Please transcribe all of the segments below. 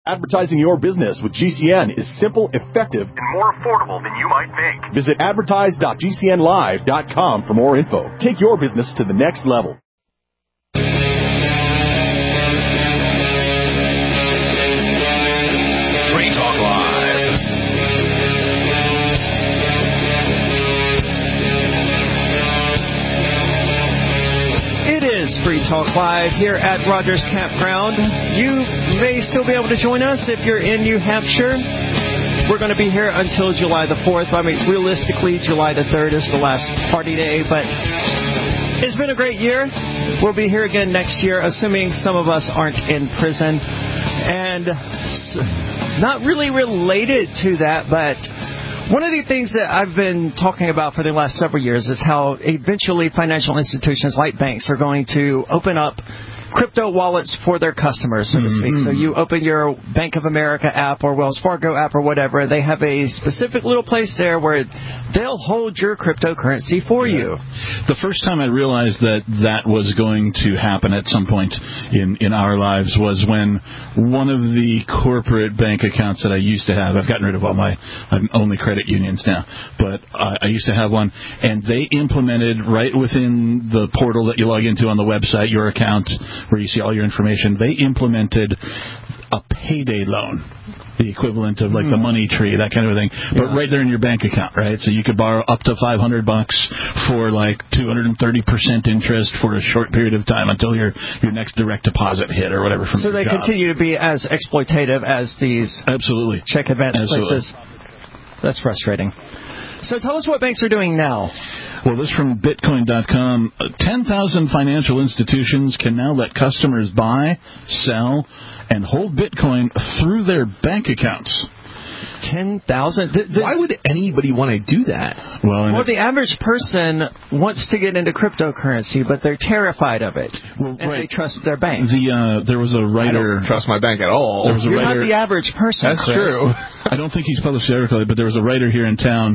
Advertising your business with GCN is simple, effective, and more affordable than you might think. Visit advertise.gcnlive.com for more info. Take your business to the next level. Free Talk Live. It is Free Talk Live here at Rogers Campground. You may still be able to join us if you're in New Hampshire. We're going to be here until July the 4th. I mean, realistically, July the 3rd is the last party day, but it's been a great year. We'll be here again next year, assuming some of us aren't in prison. And not really related to that, but one of the things that I've been talking about for the last several years is how eventually financial institutions like banks are going to open up crypto wallets for their customers, so to speak. So you open your Bank of America app or Wells Fargo app or whatever. They have a specific little place there where they'll hold your cryptocurrency for you. The first time I realized that that was going to happen at some point in our lives was when one of the corporate bank accounts that I used to have, I've gotten rid of all my only credit unions now, but I used to have one, and they implemented right within the portal that you log into on the website, your account, where you see all your information, they implemented a payday loan, the equivalent of like the money tree, that kind of thing, but right there in your bank account, right? So you could borrow up to $500 for like 230% interest for a short period of time until your next direct deposit hit or whatever from so your they job. Continue to be as exploitative as these Absolutely. check advance places. That's frustrating. So tell us what banks are doing now. Well, this is from Bitcoin.com. 10,000 financial institutions can now let customers buy, sell, and hold Bitcoin through their bank accounts. 10,000? Why would anybody want to do that? Well, the average person wants to get into cryptocurrency, but they're terrified of it. And they trust their bank. There was a writer... I don't trust my bank at all. There was a You're writer, not the average person, That's Chris. true. I don't think he's published the article, but there was a writer here in town,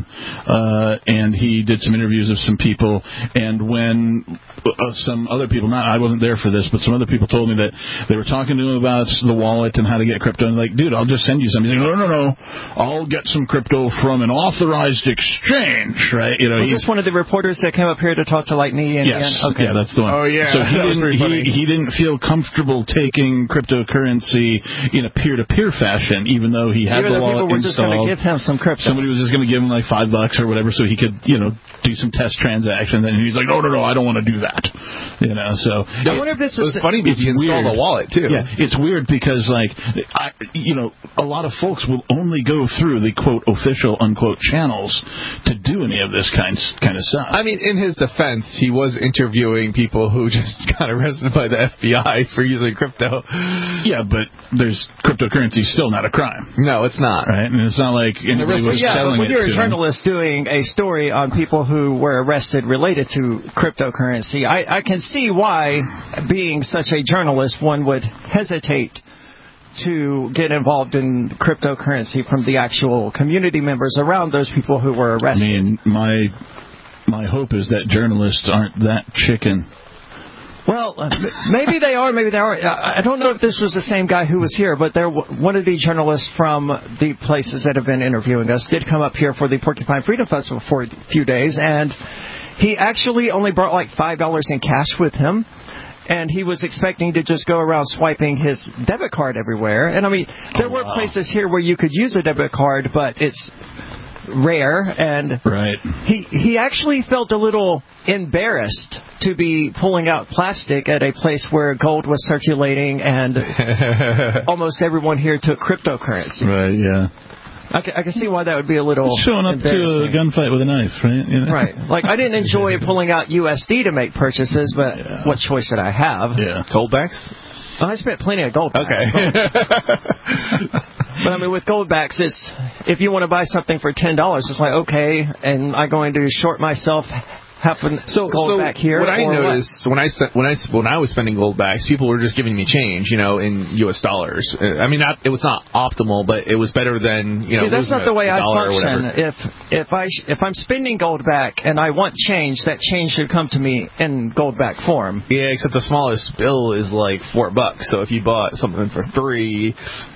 and he did some interviews of some people, and when some other people, I wasn't there for this, but some other people told me that they were talking to him about the wallet and how to get crypto, and like, dude, I'll just send you something. He's like, no, I'll get some crypto from an authorized exchange, right? You know, was this one of the reporters that came up here to talk to like me? And yes, okay. Yeah, that's the one. Oh yeah, so he didn't feel comfortable taking cryptocurrency in a peer-to-peer fashion, even though he had the wallet people were just going to give him some crypto. Somebody was just going to give him like $5 or whatever, so he could, do some test transactions. And he's like, no, I don't want to do that. So I wonder if this is funny because he installed a wallet too. Yeah, it's weird because a lot of folks will only go through the quote official unquote channels to do any of this kind of stuff. I mean, in his defense, he was interviewing people who just got arrested by the FBI for using crypto. Yeah, but there's cryptocurrency still not a crime. No, it's not. Right, and it's not like anybody was selling when it. You're a journalist doing a story on people who were arrested related to cryptocurrency. I can see why, being such a journalist, one would hesitate to get involved in cryptocurrency from the actual community members around those people who were arrested. I mean, my hope is that journalists aren't that chicken. Well, maybe they are, maybe they aren't. I don't know if this was the same guy who was here, but one of the journalists from the places that have been interviewing us did come up here for the Porcupine Freedom Festival for a few days, and he actually only brought like $5 in cash with him. And he was expecting to just go around swiping his debit card everywhere. And, I mean, there were places here where you could use a debit card, but it's rare. And he actually felt a little embarrassed to be pulling out plastic at a place where gold was circulating and almost everyone here took cryptocurrency. Right, yeah. I can see why that would be a little showing up to a gunfight with a knife, right? Right. Like, I didn't enjoy pulling out USD to make purchases, but what choice did I have? Yeah. Goldbacks? Well, I spent plenty of goldbacks. Okay. But, I mean, with goldbacks, if you want to buy something for $10, it's like, okay, and I'm going to short myself having gold back here? What I noticed when I was spending gold backs, people were just giving me change, in U.S. dollars. I mean, it was not optimal, but it was better than See, that's not the way I function. If I'm spending gold back and I want change, that change should come to me in gold back form. Yeah, except the smallest bill is like $4. So if you bought something for $3,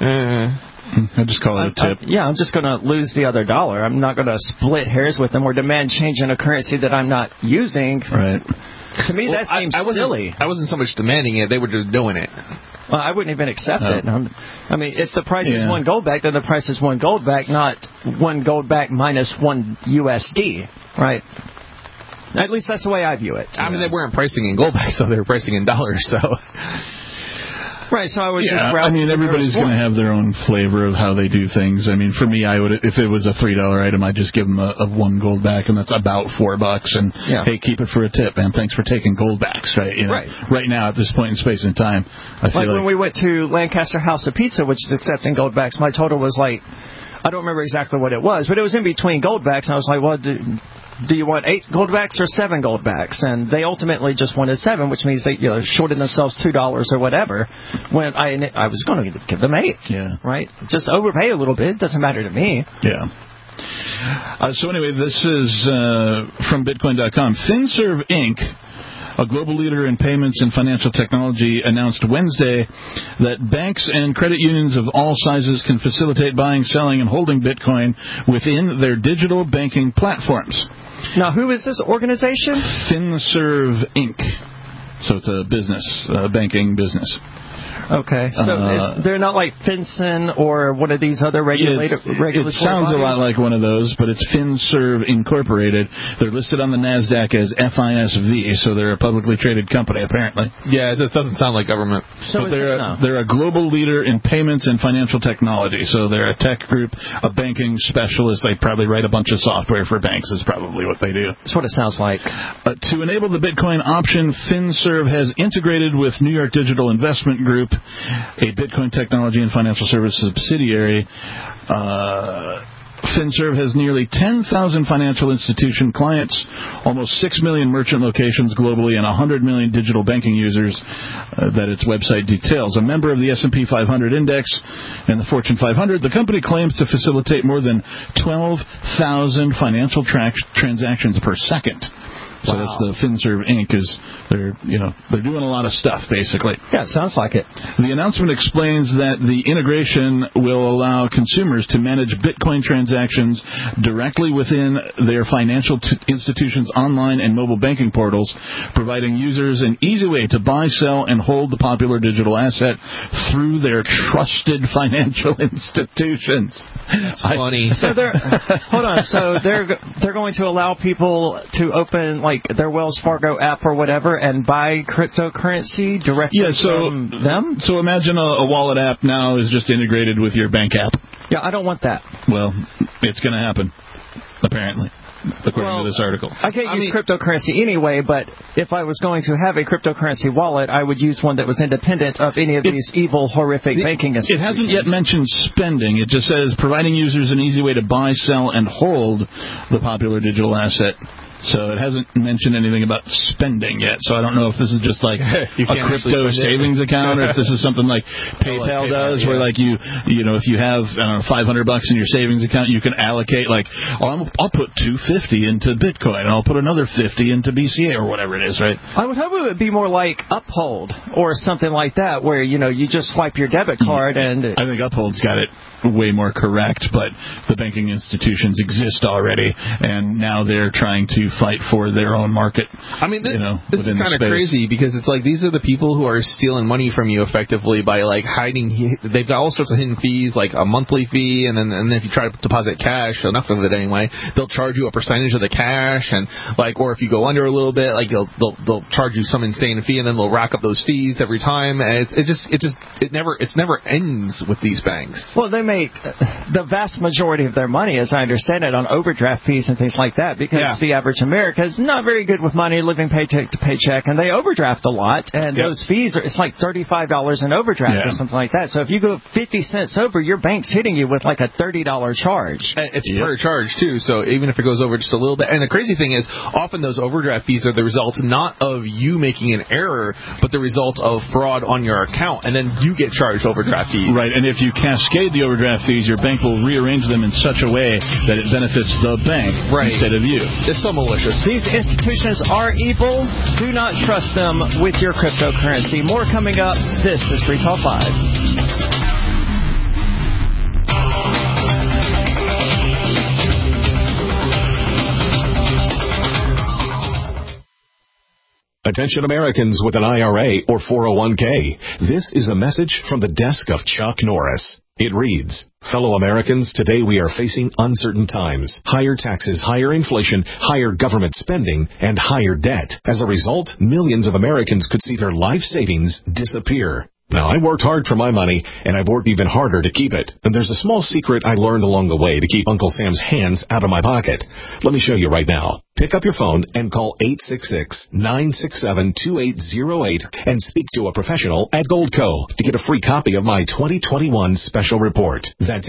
I just call it a tip. I'm just going to lose the other dollar. I'm not going to split hairs with them or demand change in a currency that I'm not using. Right. To me, that seems silly. I wasn't so much demanding it; they were just doing it. Well, I wouldn't even accept it. I mean, if the price is one gold back, then the price is one gold back, not one gold back minus one USD, right? At least that's the way I view it. I mean, they weren't pricing in gold backs, so they were pricing in dollars. So. Right, so I was just I mean, everybody's going to have their own flavor of how they do things. I mean, for me, I would, if it was a $3 item, I'd just give them a one gold back, and that's about $4. And hey, keep it for a tip, man. Thanks for taking gold backs, right? Right now, at this point in space and time, I feel like when we went to Lancaster House of Pizza, which is accepting gold backs, my total was like, I don't remember exactly what it was, but it was in between gold backs, and I was like, well, do you want 8 gold backs or 7 gold backs? And they ultimately just wanted 7, which means they shorted themselves $2 or whatever. When I was going to give them 8, right? Just overpay a little bit. Doesn't matter to me. Yeah. So anyway, this is from Bitcoin.com. FinServ Inc., a global leader in payments and financial technology, announced Wednesday that banks and credit unions of all sizes can facilitate buying, selling, and holding Bitcoin within their digital banking platforms. Now, who is this organization? FinServ Inc. So it's a business, banking business. Okay, so they're not like FinCEN or one of these other regulatory It sounds bodies? A lot like one of those, but it's FinServ Incorporated. They're listed on the NASDAQ as FISV, so they're a publicly traded company, apparently. Yeah, it doesn't sound like government. So they're a global leader in payments and financial technology, so they're a tech group, a banking specialist. They probably write a bunch of software for banks is probably what they do. That's what it sounds like. To enable the Bitcoin option, FinServ has integrated with New York Digital Investment Group, a Bitcoin technology and financial services subsidiary. FinServ has nearly 10,000 financial institution clients, almost 6 million merchant locations globally, and 100 million digital banking users that its website details. A member of the S&P 500 Index and the Fortune 500, the company claims to facilitate more than 12,000 financial transactions per second. So that's the FinServ Inc. They're doing a lot of stuff, basically. Yeah, it sounds like it. The announcement explains that the integration will allow consumers to manage Bitcoin transactions directly within their financial institutions' online and mobile banking portals, providing users an easy way to buy, sell, and hold the popular digital asset through their trusted financial institutions. That's funny. So hold on. So they're going to allow people to open like their Wells Fargo app or whatever and buy cryptocurrency directly from them? So imagine a wallet app now is just integrated with your bank app. Yeah, I don't want that. Well, it's going to happen, apparently, according to this article. I can't use cryptocurrency anyway, but if I was going to have a cryptocurrency wallet, I would use one that was independent of any of these evil, horrific banking institutions. It hasn't yet mentioned spending. It just says providing users an easy way to buy, sell, and hold the popular digital asset. So it hasn't mentioned anything about spending yet. So I don't know if this is just like a crypto savings account, or if this is something like PayPal does, where like you know, if you have $500 in your savings account, you can allocate like, I'll put $250 into Bitcoin, and I'll put another $50 into BCA or whatever it is, right? I would hope it would be more like Uphold or something like that, where you just swipe your debit card and. I think Uphold's got it way more correct, but the banking institutions exist already, and now they're trying to fight for their own market. I mean, this is kind of crazy because it's like these are the people who are stealing money from you effectively by like hiding. They've got all sorts of hidden fees, like a monthly fee, and then if you try to deposit cash, enough of it anyway, they'll charge you a percentage of the cash, and like, or if you go under a little bit, like they'll charge you some insane fee, and then they'll rack up those fees every time, and it never ends with these banks. Well, they make the vast majority of their money, as I understand it, on overdraft fees and things like that, because the average America is not very good with money, living paycheck to paycheck, and they overdraft a lot. And those fees it's like $35 in overdraft or something like that. So if you go 50 cents over, your bank's hitting you with like a $30 charge. It's per charge too. So even if it goes over just a little bit, and the crazy thing is, often those overdraft fees are the result not of you making an error, but the result of fraud on your account, and then you get charged overdraft fees. Right, and if you cascade the overdraft fees, your bank will rearrange them in such a way that it benefits the bank instead of you. It's so malicious. These institutions are evil. Do not trust them with your cryptocurrency. More coming up. This is Free Talk Live. Attention Americans with an IRA or 401k. This is a message from the desk of Chuck Norris. It reads, fellow Americans, today we are facing uncertain times. Higher taxes, higher inflation, higher government spending, and higher debt. As a result, millions of Americans could see their life savings disappear. Now, I worked hard for my money, and I've worked even harder to keep it. And there's a small secret I learned along the way to keep Uncle Sam's hands out of my pocket. Let me show you right now. Pick up your phone and call 866-967-2808 and speak to a professional at Goldco to get a free copy of my 2021 special report. That's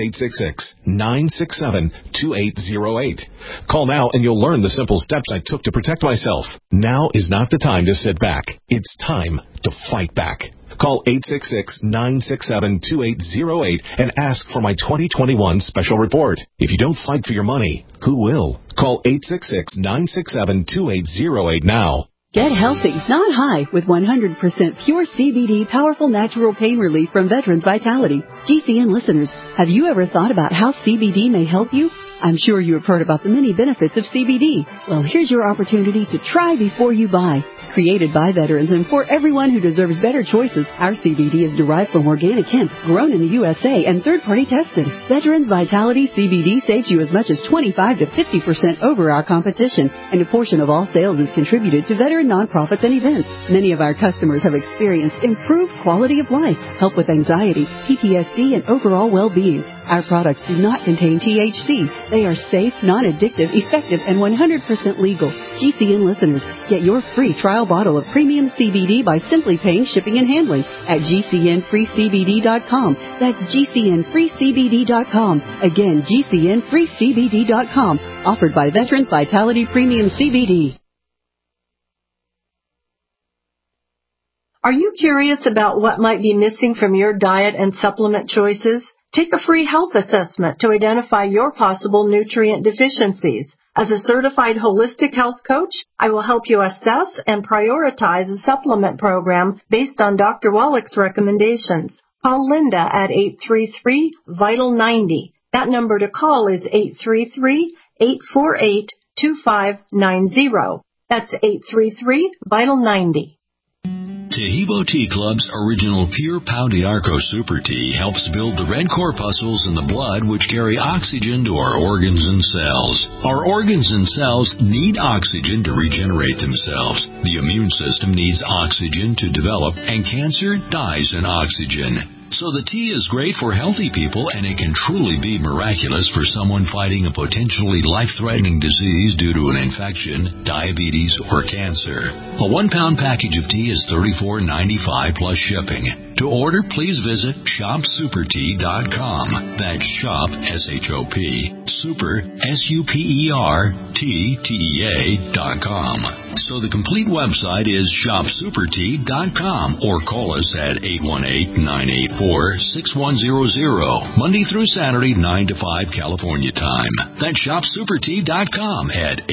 866-967-2808. Call now and you'll learn the simple steps I took to protect myself. Now is not the time to sit back. It's time to fight back. Call 866-967-2808 and ask for my 2021 special report. If you don't fight for your money, who will? Call 866-967-2808 now. Get healthy, not high, with 100% pure CBD powerful natural pain relief from Veterans Vitality. GCN listeners, have you ever thought about how CBD may help you? I'm sure you have heard about the many benefits of CBD. Well, here's your opportunity to try before you buy. Created by veterans and for everyone who deserves better choices, our CBD is derived from organic hemp, grown in the USA, and third-party tested. Veterans Vitality CBD saves you as much as 25 to 50% over our competition, and a portion of all sales is contributed to veteran nonprofits and events. Many of our customers have experienced improved quality of life, help with anxiety, PTSD, and overall well-being. Our products do not contain THC. They are safe, non-addictive, effective, and 100% legal. GCN listeners, get your free trial bottle of premium CBD by simply paying shipping and handling at GCNFreeCBD.com. That's GCNFreeCBD.com. Again, GCNFreeCBD.com. Offered by Veterans Vitality Premium CBD. Are you curious about what might be missing from your diet and supplement choices? Take a free health assessment to identify your possible nutrient deficiencies. As a certified holistic health coach, I will help you assess and prioritize a supplement program based on Dr. Wallach's recommendations. Call Linda at 833-VITAL-90. That number to call is 833-848-2590. That's 833-VITAL-90. Taheebo Tea Club's original Pure Pau d'Arco Super Tea helps build the red corpuscles in the blood which carry oxygen to our organs and cells. Our organs and cells need oxygen to regenerate themselves. The immune system needs oxygen to develop, and cancer dies in oxygen. So the tea is great for healthy people, and it can truly be miraculous for someone fighting a potentially life-threatening disease due to an infection, diabetes, or cancer. A 1-pound package of tea is $34.95 plus shipping. To order, please visit shopsupertea.com. That's shop, S-H-O-P, super, S-U-P-E-R-T-T-E-A.com. So the complete website is shopsupertea.com, or call us at 818-984-6100, Monday through Saturday, 9 to 5 California time. That's shopsupertea.com at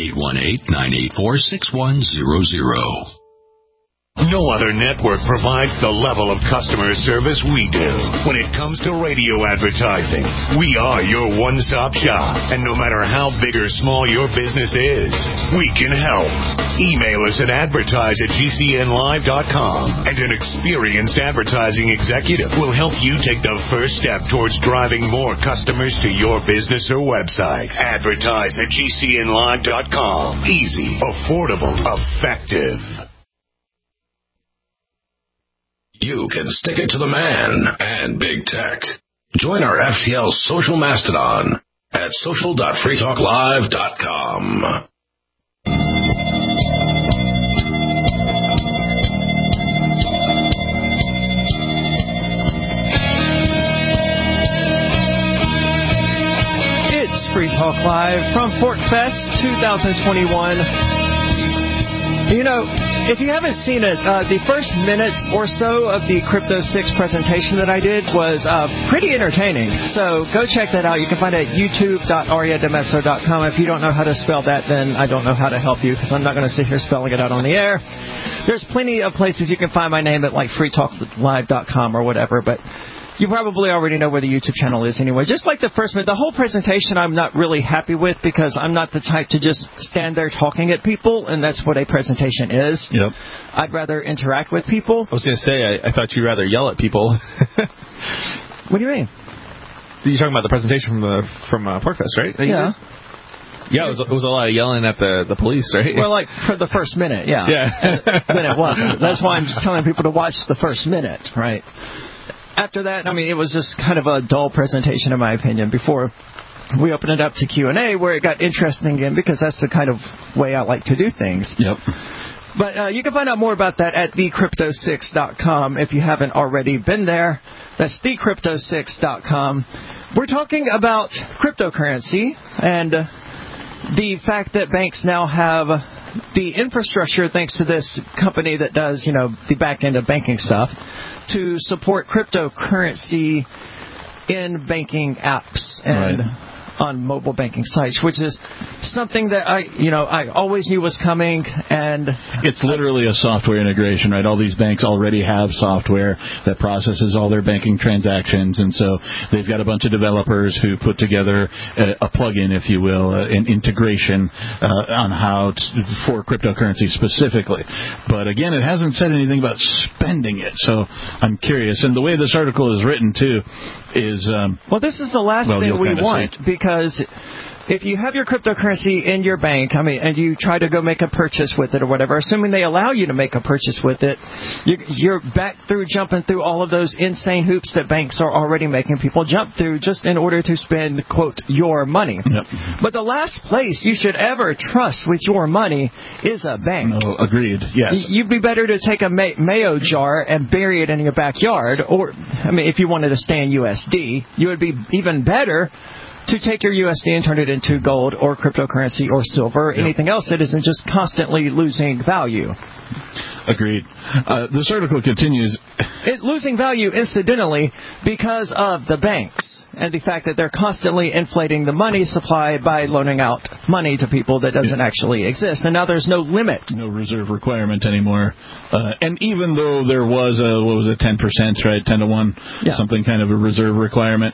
818-984-6100. No other network provides the level of customer service we do. When it comes to radio advertising, we are your one-stop shop. And no matter how big or small your business is, we can help. Email us at advertise@gcnlive.com, and an experienced advertising executive will help you take the first step towards driving more customers to your business or website. Advertise@gcnlive.com. Easy, affordable, effective. You can stick it to the man and big tech. Join our FTL social mastodon at social.freetalklive.com. Free Talk Live from Fork Fest 2021. You know, if you haven't seen it, the first minute or so of the Crypto 6 presentation that I did was pretty entertaining. So go check that out. You can find it at youtube.ariademeso.com. If you don't know how to spell that, then I don't know how to help you, because I'm not going to sit here spelling it out on the air. There's plenty of places you can find my name at, like freetalklive.com or whatever, but you probably already know where the YouTube channel is anyway. Just like the first minute, the whole presentation I'm not really happy with, because I'm not the type to just stand there talking at people, and that's what a presentation is. Yep. I'd rather interact with people. I was going to say, I thought you'd rather yell at people. What do you mean? You're talking about the presentation from PorcFest, right? Yeah. Yeah, it was a lot of yelling at the police, right? Well, like for the first minute, yeah. Yeah. Then it wasn't. That's why I'm telling people to watch the first minute, right? After that, I mean, it was just kind of a dull presentation, in my opinion, before we opened it up to Q&A, where it got interesting again, because that's the kind of way I like to do things. Yep. But you can find out more about that at thecrypto6.com if you haven't already been there. That's thecrypto6.com. We're talking about cryptocurrency and the fact that banks now have the infrastructure, thanks to this company that does, you know, the back end of banking stuff, to support cryptocurrency in banking apps and on mobile banking sites, which is something that I always knew was coming. And it's literally a software integration, right? All these banks already have software that processes all their banking transactions, and so they've got a bunch of developers who put together a plugin, if you will, an integration on how for cryptocurrency specifically. But again, it hasn't said anything about spending it, so I'm curious. And the way this article is written too is well, this is the last thing we want, because if you have your cryptocurrency in your bank, I mean, and you try to go make a purchase with it or whatever, assuming they allow you to make a purchase with it, you're back through jumping through all of those insane hoops that banks are already making people jump through just in order to spend, quote, your money. Yep. But the last place you should ever trust with your money is a bank. Oh, agreed. Yes. You'd be better to take a mayo jar and bury it in your backyard, or, I mean, if you wanted to stay in USD, you would be even better to take your USD and turn it into gold or cryptocurrency or silver, or anything else that isn't just constantly losing value. Agreed. This article continues. Losing value, incidentally, because of the banks and the fact that they're constantly inflating the money supply by loaning out money to people that doesn't actually exist. And now there's no limit. No reserve requirement anymore. And even though there was a, 10%, right? 10 to 1, something kind of a reserve requirement,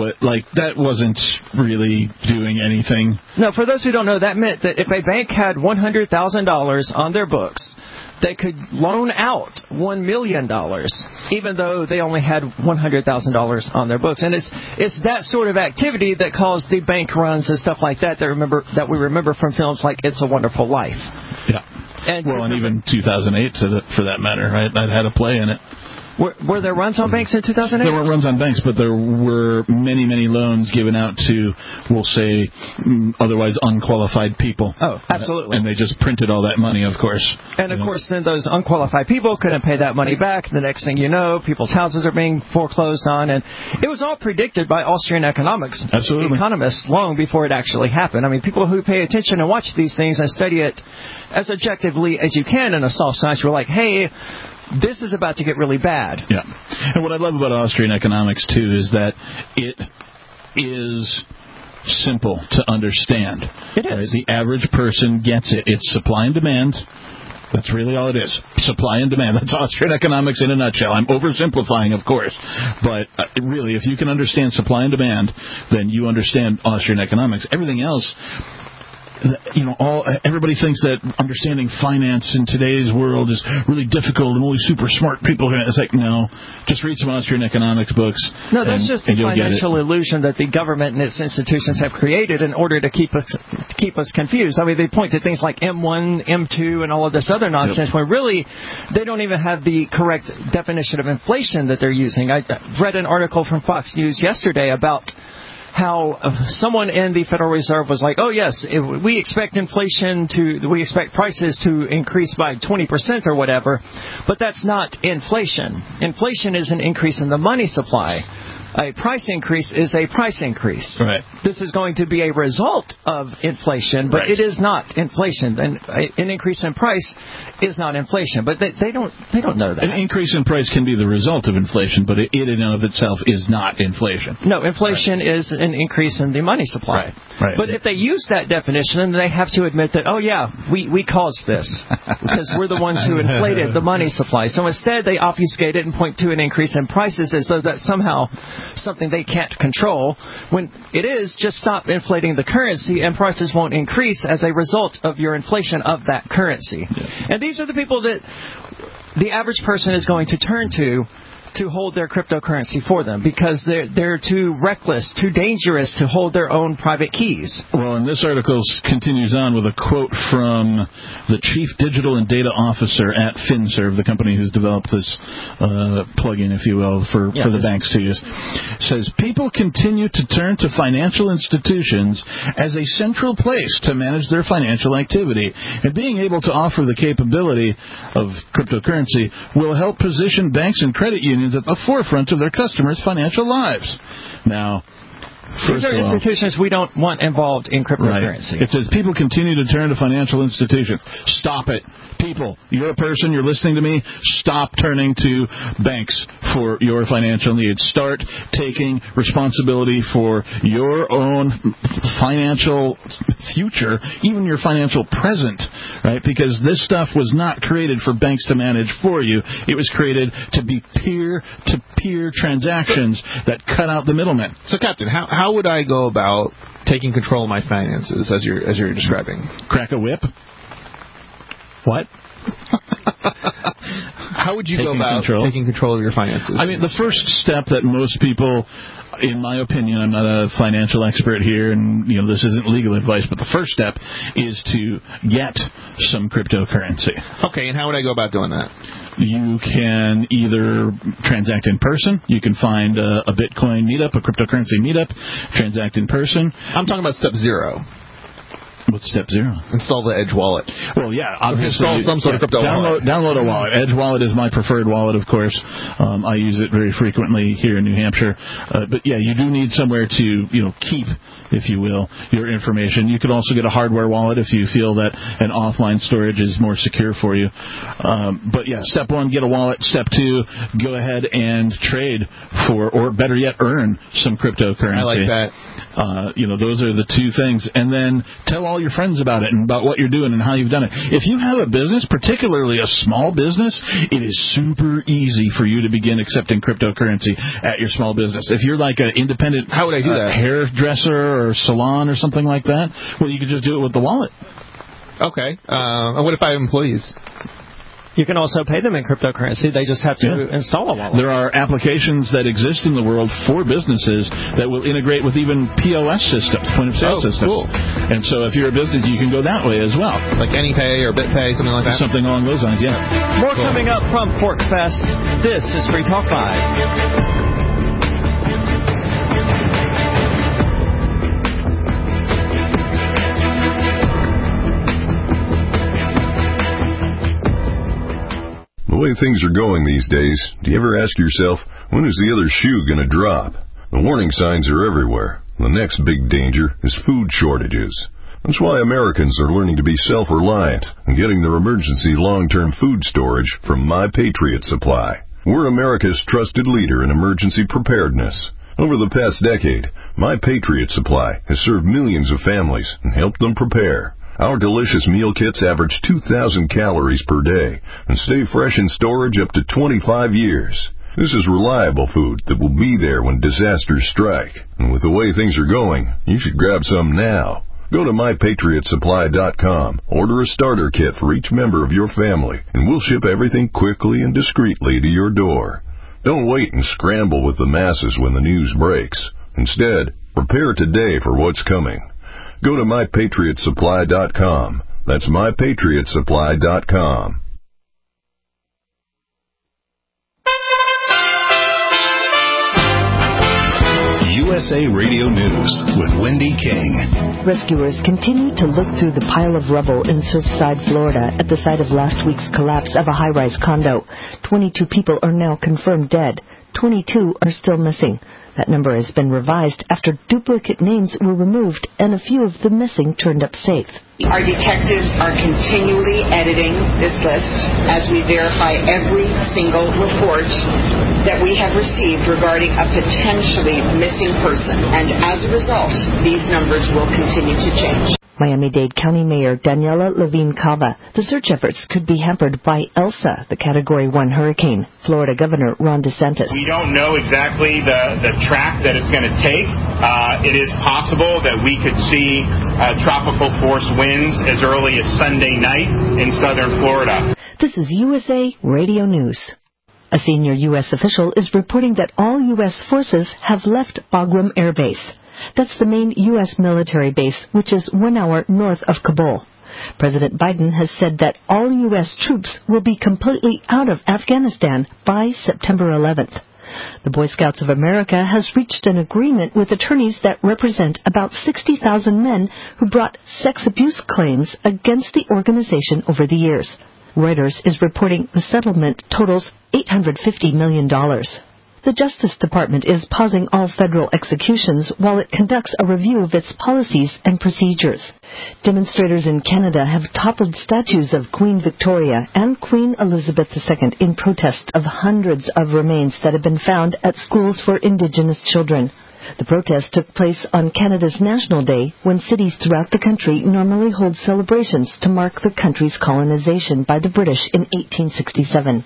that wasn't really doing anything. No, for those who don't know, that meant that if a bank had $100,000 on their books, they could loan out $1 million, even though they only had $100,000 on their books. And it's that sort of activity that caused the bank runs and stuff like that that we remember from films like It's a Wonderful Life. Yeah. And even 2008, for that matter, right? That had a play in it. Were there runs on banks in 2008? There weren't runs on banks, but there were many, many loans given out to, we'll say, otherwise unqualified people. Oh, absolutely. And they just printed all that money, of course. And, of course, then those unqualified people couldn't pay that money back. The next thing you know, people's houses are being foreclosed on. And it was all predicted by Austrian economics. Absolutely. Economists long before it actually happened. I mean, people who pay attention and watch these things and study it as objectively as you can in a soft science, were like, hey, this is about to get really bad. Yeah. And what I love about Austrian economics, too, is that it is simple to understand. It is. Right? The average person gets it. It's supply and demand. That's really all it is. Supply and demand. That's Austrian economics in a nutshell. I'm oversimplifying, of course. But really, if you can understand supply and demand, then you understand Austrian economics. Everything else, everybody thinks that understanding finance in today's world is really difficult and only super smart people are going to. It's like, no, just read some Austrian economics books. No, that's just the financial illusion that the government and its institutions have created in order to keep us confused. I mean, they point to things like M1, M2, and all of this other nonsense, when really they don't even have the correct definition of inflation that they're using. I read an article from Fox News yesterday about how someone in the Federal Reserve was like, oh, yes, we expect prices to increase by 20% or whatever, but that's not inflation. Inflation is an increase in the money supply. A price increase is a price increase. Right. This is going to be a result of inflation, but it is not inflation. And an increase in price is not inflation. But they don't know that. An increase in price can be the result of inflation, but it in and of itself is not inflation. No, inflation is an increase in the money supply. Right. But if they use that definition, then they have to admit that, oh yeah, we caused this because we're the ones who inflated the money supply. So instead, they obfuscate it and point to an increase in prices as though that's somehow something they can't control, when it is just stop inflating the currency and prices won't increase as a result of your inflation of that currency. Yeah. And these are the people that the average person is going to turn to hold their cryptocurrency for them because they're too reckless, too dangerous to hold their own private keys. Well, and this article continues on with a quote from the Chief Digital and Data Officer at FinServe, the company who's developed this plugin, if you will, for the banks to use. It says, people continue to turn to financial institutions as a central place to manage their financial activity, and being able to offer the capability of cryptocurrency will help position banks and credit unions at the forefront of their customers' financial lives. Now, these are institutions we don't want involved in cryptocurrency. Right. It says people continue to turn to financial institutions. Stop it. People, you're a person, you're listening to me, stop turning to banks for your financial needs. Start taking responsibility for your own financial future, even your financial present, right? Because this stuff was not created for banks to manage for you. It was created to be peer-to-peer transactions that cut out the middlemen. So, Captain, how would I go about taking control of my finances as you're describing? Crack a whip. What? How would you go about taking control of your finances? I mean, the first step that most people, in my opinion, I'm not a financial expert here, and this isn't legal advice, but the first step is to get some cryptocurrency. Okay, and how would I go about doing that? You can either transact in person. You can find a Bitcoin meetup, a cryptocurrency meetup, transact in person. I'm talking about step 0. What's step 0? Install the Edge wallet. Well, yeah, obviously. Install some sort of crypto wallet. Download a wallet. Edge wallet is my preferred wallet, of course. I use it very frequently here in New Hampshire. But yeah, you do need somewhere to, keep, if you will, your information. You could also get a hardware wallet if you feel that an offline storage is more secure for you. But yeah, step 1, get a wallet. Step 2, go ahead and trade for, or better yet, earn some cryptocurrency. I like that. Those are the 2 things. And then tell all your friends about it and about what you're doing and how you've done it. If you have a business, particularly a small business, it is super easy for you to begin accepting cryptocurrency at your small business. If you're like an independent how would I do that? Hairdresser or salon or something like that, well, you could just do it with the wallet. Okay. And what if I have employees? You can also pay them in cryptocurrency. They just have to install a wallet. There are applications that exist in the world for businesses that will integrate with even POS systems, point-of-sale systems. Cool. And so if you're a business, you can go that way as well. Like AnyPay or BitPay, something like that? Something along those lines, yeah. More coming up from ForkFest. This is Free Talk Live. The way things are going these days, do you ever ask yourself, when is the other shoe going to drop? The warning signs are everywhere. The next big danger is food shortages. That's why Americans are learning to be self-reliant and getting their emergency long-term food storage from My Patriot Supply. We're America's trusted leader in emergency preparedness. Over the past decade, My Patriot Supply has served millions of families and helped them prepare. Our delicious meal kits average 2,000 calories per day and stay fresh in storage up to 25 years. This is reliable food that will be there when disasters strike. And with the way things are going, you should grab some now. Go to MyPatriotSupply.com, order a starter kit for each member of your family, and we'll ship everything quickly and discreetly to your door. Don't wait and scramble with the masses when the news breaks. Instead, prepare today for what's coming. Go to MyPatriotSupply.com. That's MyPatriotSupply.com. USA Radio News with Wendy King. Rescuers continue to look through the pile of rubble in Surfside, Florida, at the site of last week's collapse of a high-rise condo. 22 people are now confirmed dead. 22 are still missing. That number has been revised after duplicate names were removed and a few of the missing turned up safe. Our detectives are continually editing this list as we verify every single report that we have received regarding a potentially missing person. And as a result, these numbers will continue to change. Miami-Dade County Mayor Daniela Levine Cava. The search efforts could be hampered by Elsa, the Category 1 hurricane. Florida Governor Ron DeSantis. We don't know exactly the track that it's going to take. It is possible that we could see tropical force winds as early as Sunday night in southern Florida. This is USA Radio News. A senior U.S. official is reporting that all U.S. forces have left Bagram Air Base. That's the main U.S. military base, which is 1 hour north of Kabul. President Biden has said that all U.S. troops will be completely out of Afghanistan by September 11th. The Boy Scouts of America has reached an agreement with attorneys that represent about 60,000 men who brought sex abuse claims against the organization over the years. Reuters is reporting the settlement totals $850 million. The Justice Department is pausing all federal executions while it conducts a review of its policies and procedures. Demonstrators in Canada have toppled statues of Queen Victoria and Queen Elizabeth II in protest of hundreds of remains that have been found at schools for Indigenous children. The protest took place on Canada's National Day, when cities throughout the country normally hold celebrations to mark the country's colonization by the British in 1867.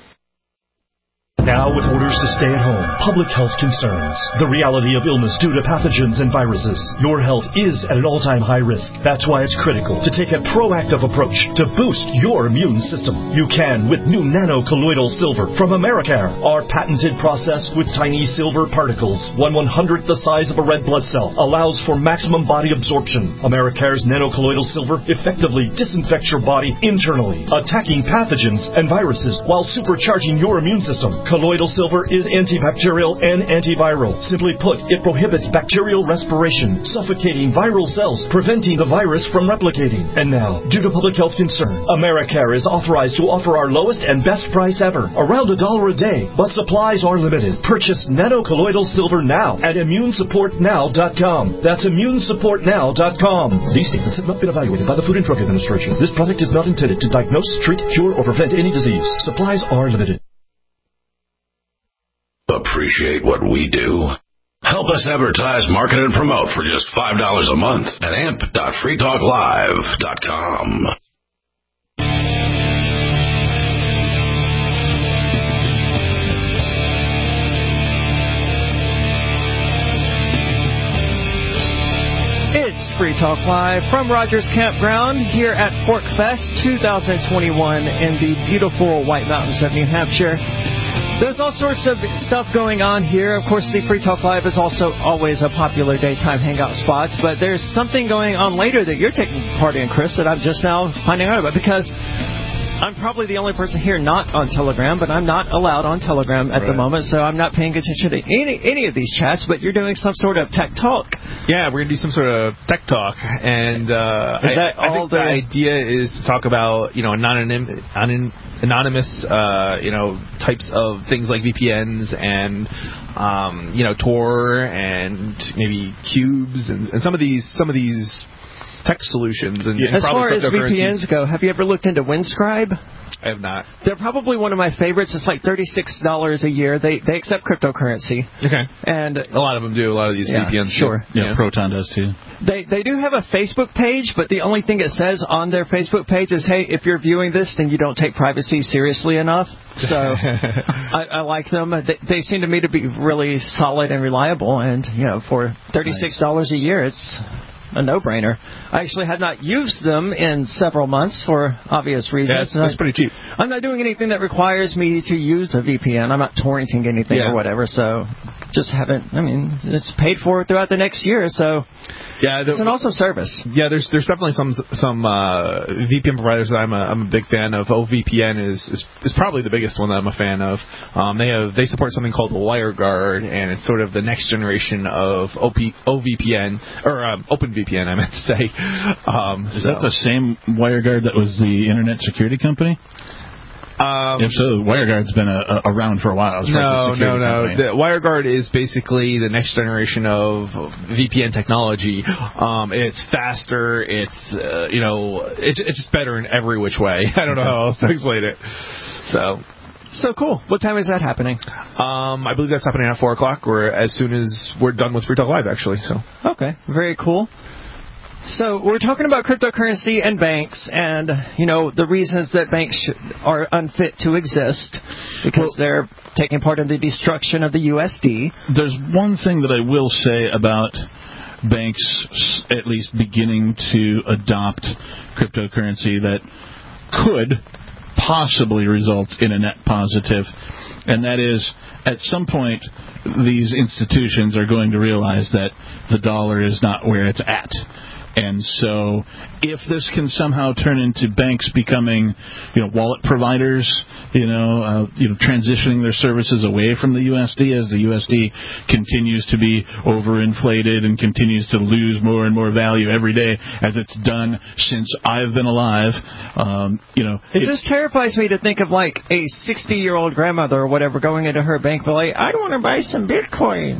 Now, with orders to stay at home, public health concerns, the reality of illness due to pathogens and viruses, your health is at an all-time high risk. That's why it's critical to take a proactive approach to boost your immune system. You can with new nano-colloidal silver from Americare. Our patented process with tiny silver particles, 1/100th the size of a red blood cell, allows for maximum body absorption. Americare's nano-colloidal silver effectively disinfects your body internally, attacking pathogens and viruses while supercharging your immune system. Colloidal silver is antibacterial and antiviral. Simply put, it prohibits bacterial respiration, suffocating viral cells, preventing the virus from replicating. And now, due to public health concern, Americare is authorized to offer our lowest and best price ever, around $1 a day, but supplies are limited. Purchase nano-colloidal silver now at immunesupportnow.com. That's immunesupportnow.com. These statements have not been evaluated by the Food and Drug Administration. This product is not intended to diagnose, treat, cure, or prevent any disease. Supplies are limited. Appreciate what we do? Help us advertise, market, and promote for just $5 a month at amp.freetalklive.com. It's Free Talk Live from Rogers Campground here at Fork Fest 2021 in the beautiful White Mountains of New Hampshire. There's all sorts of stuff going on here. Of course, the Free Talk Live is also always a popular daytime hangout spot, but there's something going on later that you're taking part in, Chris, that I'm just now finding out about, because I'm probably the only person here not on Telegram, but I'm not allowed on Telegram at the moment, so I'm not paying attention to any of these chats, but you're doing some sort of tech talk. Yeah, we're going to do some sort of tech talk, and I think the idea is to talk about, anonymous, types of things like VPNs and, Tor and maybe Cubes and some of these tech solutions. And as far as VPNs go, have you ever looked into Windscribe? I have not. They're probably one of my favorites. It's like $36 a year. They accept cryptocurrency. Okay. And a lot of them do. A lot of these VPNs. Sure. Yeah, Proton does too. They do have a Facebook page, but the only thing it says on their Facebook page is, hey, if you're viewing this, then you don't take privacy seriously enough. So I like them. They seem to me to be really solid and reliable. And, for $36 a year, it's a no-brainer. I actually have not used them in several months for obvious reasons. Yeah, that's pretty cheap. I'm not doing anything that requires me to use a VPN. I'm not torrenting anything or whatever, so just haven't. It's paid for throughout the next year, so it's an awesome service. Yeah, there's definitely some VPN providers that I'm a big fan of. OVPN is probably the biggest one that I'm a fan of. They support something called WireGuard, and it's sort of the next generation of OVPN or OpenVPN, I meant to say. Is that the same WireGuard that was the internet security company? If so, WireGuard's been around for a while. No. The WireGuard is basically the next generation of VPN technology. It's faster. It's it's just better in every which way. I don't know how else to explain it. So cool. What time is that happening? I believe that's happening at 4 o'clock, or as soon as we're done with Free Talk Live, actually. So okay, very cool. So we're talking about cryptocurrency and banks, and the reasons that banks are unfit to exist because they're taking part in the destruction of the USD. There's one thing that I will say about banks, at least beginning to adopt cryptocurrency, that could possibly result in a net positive, and that is, at some point, these institutions are going to realize that the dollar is not where it's at. And so if this can somehow turn into banks becoming, wallet providers, transitioning their services away from the USD as the USD continues to be overinflated and continues to lose more and more value every day, as it's done since I've been alive, It just terrifies me to think of like a 60-year-old grandmother or whatever going into her bank, but like, I want to buy some Bitcoin.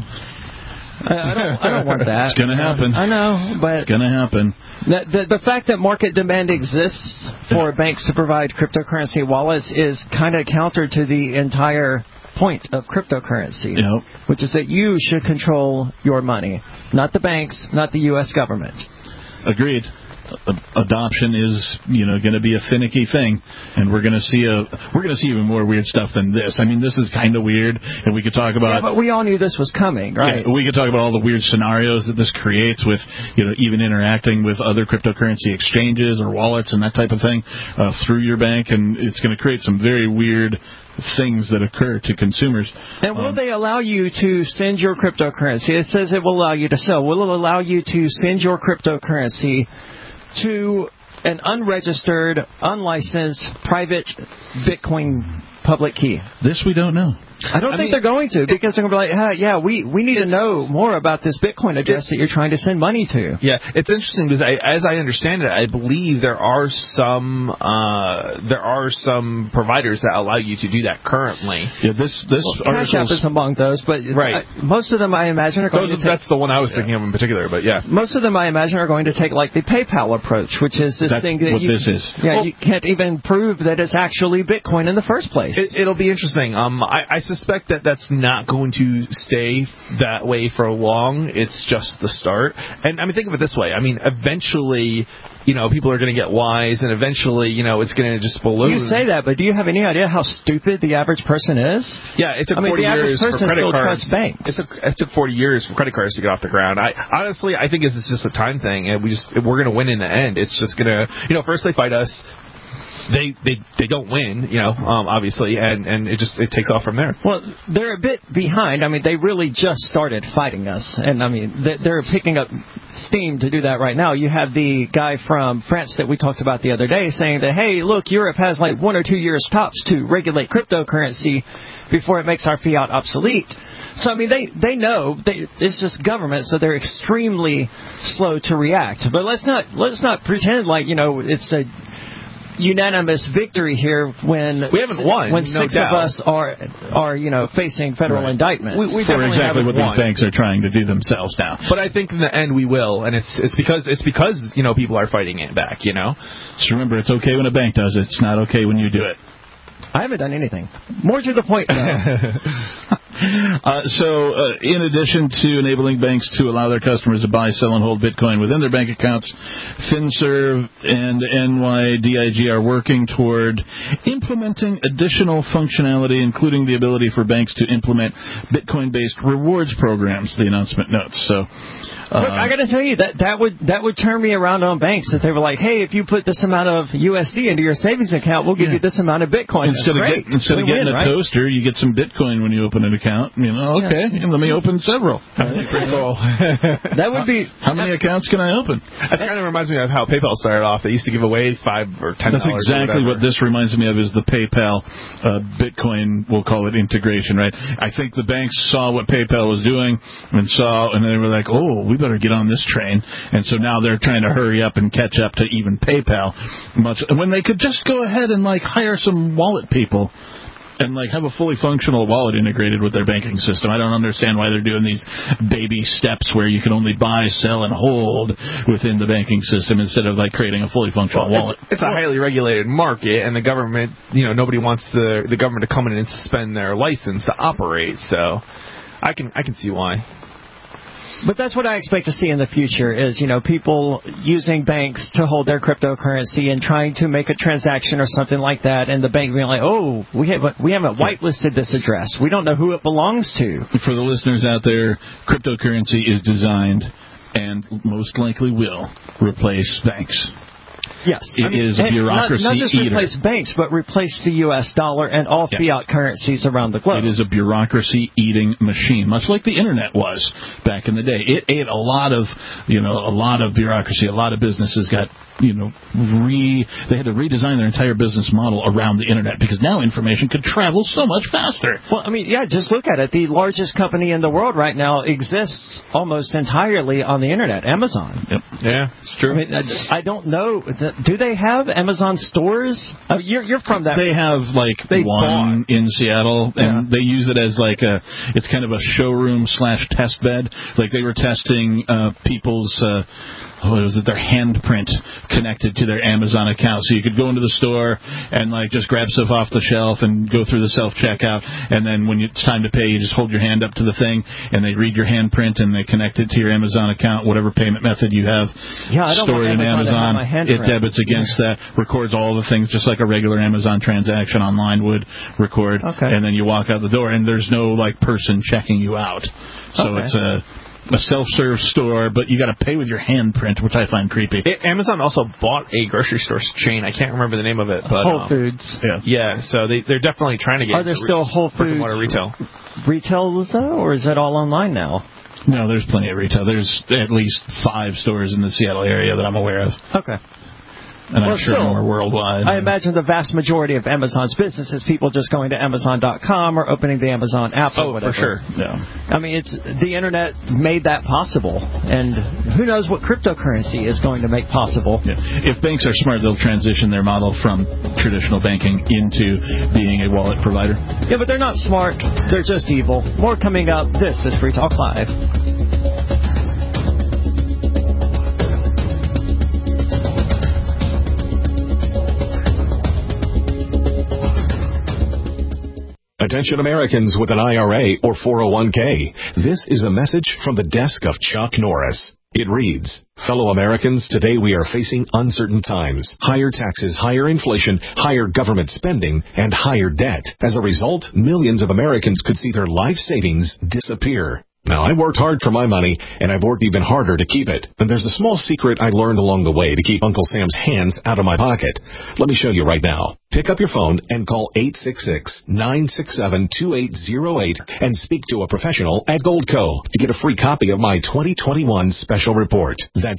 I don't want that. It's going to happen. I know, but it's going to happen. The fact that market demand exists for banks to provide cryptocurrency wallets is kind of counter to the entire point of cryptocurrency, which is that you should control your money, not the banks, not the U.S. government. Agreed. Adoption is, going to be a finicky thing, and we're going to see even more weird stuff than this. I mean, this is kind of weird, and we could talk about. Yeah, but we all knew this was coming, right? Yeah, we could talk about all the weird scenarios that this creates with, even interacting with other cryptocurrency exchanges or wallets and that type of thing through your bank, and it's going to create some very weird things that occur to consumers. And will they allow you to send your cryptocurrency? It says it will allow you to sell. Will it allow you to send your cryptocurrency to an unregistered, unlicensed, private Bitcoin public key? This we don't know. I don't think they're going to, because they're going to be like, we need to know more about this Bitcoin address that you're trying to send money to. Yeah, it's interesting because as I understand it, I believe there are some providers that allow you to do that currently. Yeah, this Cash App is among those, but right. Most of them I imagine are going to take. That's the one I was thinking of in particular, but yeah. Most of them I imagine are going to take like the PayPal approach, which is this thing that this is. Yeah, you can't even prove that it's actually Bitcoin in the first place. It'll be interesting. I suspect that that's not going to stay that way for long. It's just the start. And I mean, think of it this way. I mean, eventually, people are going to get wise, and eventually, it's going to just balloon. You say that, but do you have any idea how stupid the average person is? Yeah, it took 40 years for credit cards. It took 40 years for credit cards to get off the ground. I think it's just a time thing, and we're going to win in the end. It's just going to, first they fight us. They don't win, obviously, and it takes off from there. Well, they're a bit behind. I mean, they really just started fighting us, and I mean, they're picking up steam to do that right now. You have the guy from France that we talked about the other day saying that, hey, look, Europe has like 1 or 2 years tops to regulate cryptocurrency before it makes our fiat obsolete. So, I mean, they know it's just government, so they're extremely slow to react. But let's not pretend like, it's a unanimous victory here when we haven't won. When six of us are facing federal indictments. We definitely exactly what won. These banks are trying to do themselves now. But I think in the end we will, and it's because people are fighting it back. Just remember, it's okay when a bank does it. It's not okay when you do it. I haven't done anything. More to the point, though. So, in addition to enabling banks to allow their customers to buy, sell, and hold Bitcoin within their bank accounts, FinServ and NYDIG are working toward implementing additional functionality, including the ability for banks to implement Bitcoin-based rewards programs, the announcement notes. So, look, I got to tell you that would turn me around on banks if they were like, hey, if you put this amount of USD into your savings account, we'll give you this amount of Bitcoin. Instead of getting a toaster, you get some Bitcoin when you open an account. Okay, let me open several. Pretty cool. That would be. How many accounts can I open? That kind of reminds me of how PayPal started off. They used to give away $5 or $10. That's exactly what this reminds me of. Is the PayPal Bitcoin, we'll call it integration, right? I think the banks saw what PayPal was doing and they were like, oh, we better get on this train. And so now they're trying to hurry up and catch up to even PayPal, when they could just go ahead and hire some wallet people and have a fully functional wallet integrated with their banking system. I don't understand why they're doing these baby steps where you can only buy, sell, and hold within the banking system instead of creating a fully functional wallet. It's a highly regulated market, and the government, nobody wants the government to come in and suspend their license to operate. So I can see why. But that's what I expect to see in the future is, people using banks to hold their cryptocurrency and trying to make a transaction or something like that, and the bank being like, oh, we haven't whitelisted this address. We don't know who it belongs to. For the listeners out there, cryptocurrency is designed and most likely will replace banks. Yes. It is a bureaucracy not just eater. Replace banks, but replace the U.S. dollar and all fiat currencies around the globe. It is a bureaucracy-eating machine, much like the Internet was back in the day. It ate a lot of bureaucracy. A lot of businesses got, they had to redesign their entire business model around the Internet because now information could travel so much faster. Well, just look at it. The largest company in the world right now exists almost entirely on the Internet, Amazon. Yep. Yeah, it's true. I don't know. Do they have Amazon stores? You're from that. They have one in Seattle, and they use it as it's kind of a showroom / test bed. They were testing people's their handprint connected to their Amazon account. So you could go into the store and just grab stuff off the shelf and go through the self-checkout, and then when it's time to pay, you just hold your hand up to the thing, and they read your handprint, and they connect it to your Amazon account, whatever payment method you have stored in Amazon. It debits against that, records all the things just like a regular Amazon transaction online would record, and then you walk out the door, and there's no person checking you out. So it's a self-serve store, but you got to pay with your handprint, which I find creepy. Amazon also bought a grocery store chain. I can't remember the name of it, but Whole Foods. Yeah. So they're definitely trying to get. Are there still Whole Foods retail, or is it all online now? No, there's plenty of retail. There's at least 5 stores in the Seattle area that I'm aware of. Okay. And I'm sure more worldwide. I imagine the vast majority of Amazon's business is people just going to Amazon.com or opening the Amazon app or whatever. For sure. Yeah. It's the Internet made that possible, and who knows what cryptocurrency is going to make possible. Yeah. If banks are smart, they'll transition their model from traditional banking into being a wallet provider. Yeah, but they're not smart. They're just evil. More coming up. This is Free Talk Live. Attention Americans with an IRA or 401k. This is a message from the desk of Chuck Norris. It reads, fellow Americans, today we are facing uncertain times. Higher taxes, higher inflation, higher government spending, and higher debt. As a result, millions of Americans could see their life savings disappear. Now, I worked hard for my money, and I've worked even harder to keep it. And there's a small secret I learned along the way to keep Uncle Sam's hands out of my pocket. Let me show you right now. Pick up your phone and call 866-967-2808 and speak to a professional at Goldco to get a free copy of my 2021 special report. That's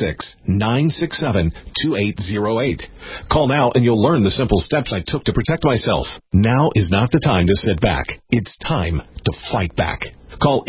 866-967-2808. Call now and you'll learn the simple steps I took to protect myself. Now is not the time to sit back. It's time to fight back. Call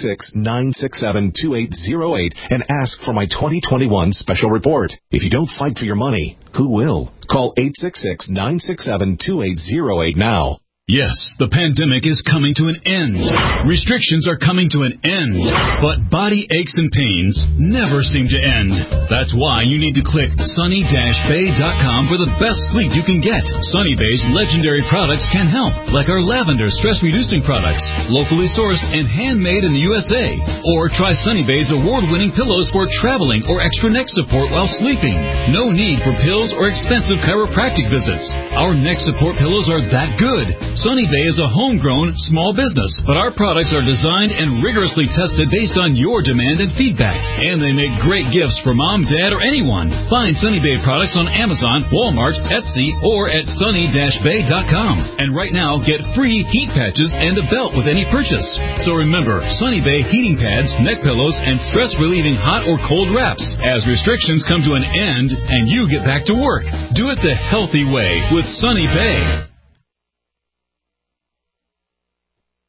866-967-2808 and ask for my 2021 special report. If you don't fight for your money, who will? Call 866-967-2808 now. Yes, the pandemic is coming to an end. Restrictions are coming to an end. But body aches and pains never seem to end. That's why you need to click sunny-bay.com for the best sleep you can get. Sunny Bay's legendary products can help, like our lavender stress-reducing products, locally sourced and handmade in the USA. Or try Sunny Bay's award-winning pillows for traveling or extra neck support while sleeping. No need for pills or expensive chiropractic visits. Our neck support pillows are that good. Sunny Bay is a homegrown small business, but our products are designed and rigorously tested based on your demand and feedback. And they make great gifts for mom, dad, or anyone. Find Sunny Bay products on Amazon, Walmart, Etsy, or at sunny-bay.com. And right now, get free heat patches and a belt with any purchase. So remember, Sunny Bay heating pads, neck pillows, and stress-relieving hot or cold wraps. As restrictions come to an end and you get back to work, do it the healthy way with Sunny Bay.